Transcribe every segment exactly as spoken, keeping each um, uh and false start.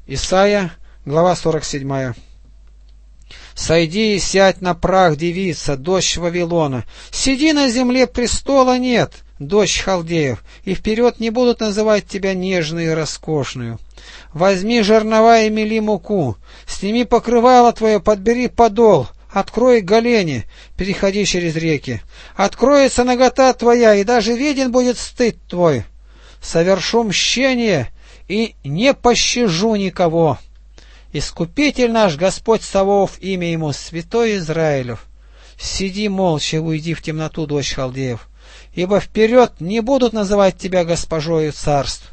Исайя, глава сорок семь. «Сойди и сядь на прах, девица, дочь Вавилона. Сиди на земле, престола нет, дочь халдеев, и вперед не будут называть тебя нежной и роскошную. Возьми жернова и мели муку, сними покрывало твое, подбери подол, открой голени, переходи через реки. Откроется нагота твоя, и даже виден будет стыд твой. Совершу мщение и не пощажу никого. Искупитель наш, Господь Саваоф, имя ему, святой Израилев. Сиди молча, уйди в темноту, дочь халдеев, ибо вперед не будут называть тебя госпожою царств.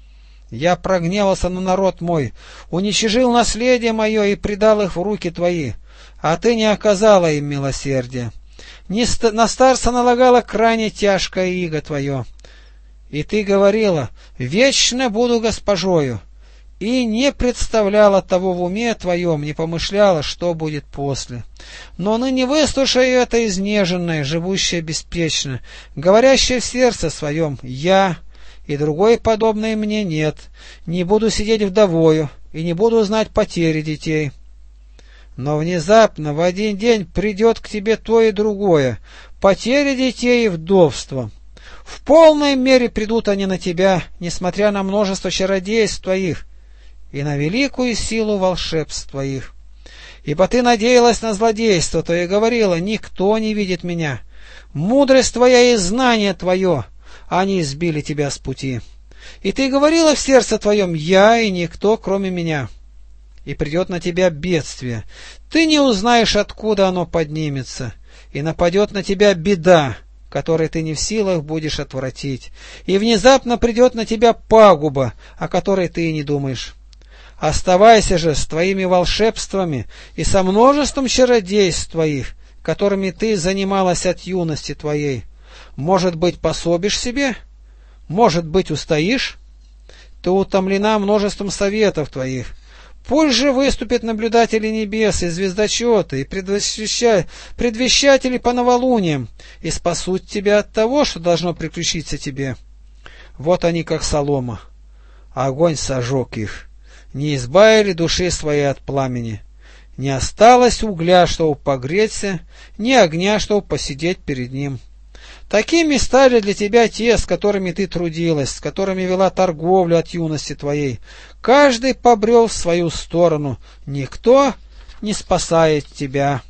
Я прогневался на народ мой, уничижил наследие мое и предал их в руки твои, а ты не оказала им милосердия. На старца налагала крайне тяжкое иго твое. И ты говорила: вечно буду госпожою, и не представляла того в уме твоем, не помышляла, что будет после. Но ныне выслушай это изнеженное, живущее беспечно, говорящее в сердце своем: я и другой подобной мне нет, не буду сидеть вдовою и не буду знать потери детей. Но внезапно в один день придет к тебе то и другое, потеря детей и вдовство. В полной мере придут они на тебя, несмотря на множество чародейств твоих и на великую силу волшебств твоих. Ибо ты надеялась на злодейство твое и говорила: никто не видит меня. Мудрость твоя и знание твое, они избили тебя с пути. И ты говорила в сердце твоем: я и никто, кроме меня. И придет на тебя бедствие, ты не узнаешь, откуда оно поднимется, и нападет на тебя беда, которой ты не в силах будешь отвратить, и внезапно придет на тебя пагуба, о которой ты и не думаешь. Оставайся же с твоими волшебствами и со множеством чародейств твоих, которыми ты занималась от юности твоей. Может быть, пособишь себе? Может быть, устоишь? Ты утомлена множеством советов твоих. Пусть же выступят наблюдатели небес и звездочеты, и предвещатели, предвещатели по новолуниям, и спасут тебя от того, что должно приключиться тебе. Вот они, как солома. Огонь сожег их. Не избавили души своей от пламени. Не осталось угля, чтобы погреться, ни огня, чтобы посидеть перед ним. Такими стали для тебя те, с которыми ты трудилась, с которыми вела торговлю от юности твоей. Каждый побрел в свою сторону, никто не спасает тебя.